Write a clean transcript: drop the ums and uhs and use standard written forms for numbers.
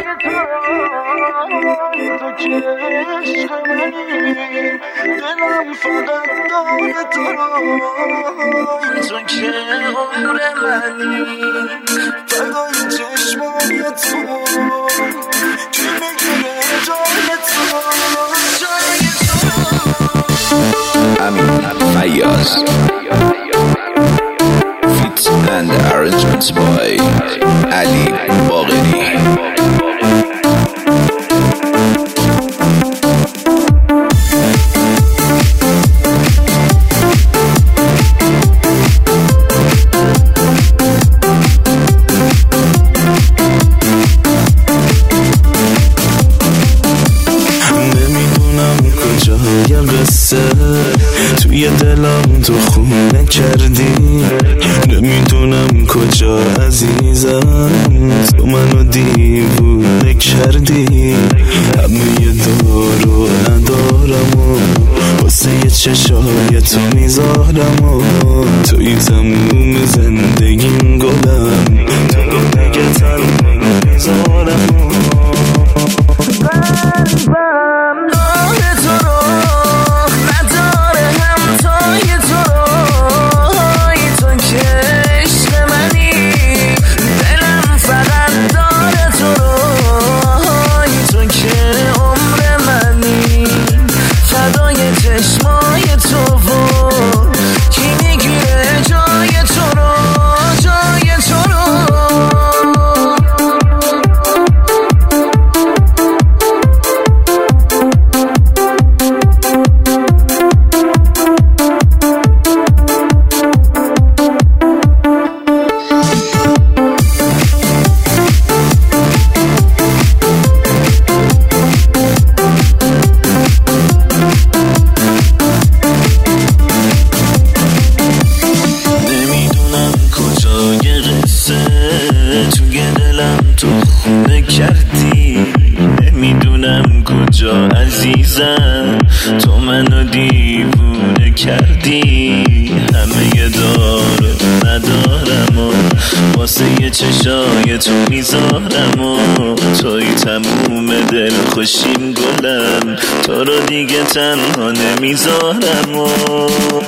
تو که عشق منی، دلم فقط داره تو که عمر منی، فدای چشمای تو که میگیره جای تو. Amin Fayyaz Fit and arrangements by Ali Bagheri. توی دلم تو خونه کردی، نمیدونم کجا عزیزم، تو منو دیوونه کردی. همه دارو ندارم و واسه یه چشای تو میذارم و توی تموم زندگیم گلم، تو رو نگه تنها میذارم کردی. نمیدونم کجا عزیزم، تو منو دیوونه کردی. همه دارو ندارم و واسه یه چشای تو میذارم و توی تموم دل خوشیم گلم، تو رو دیگه تنها نمیذارم و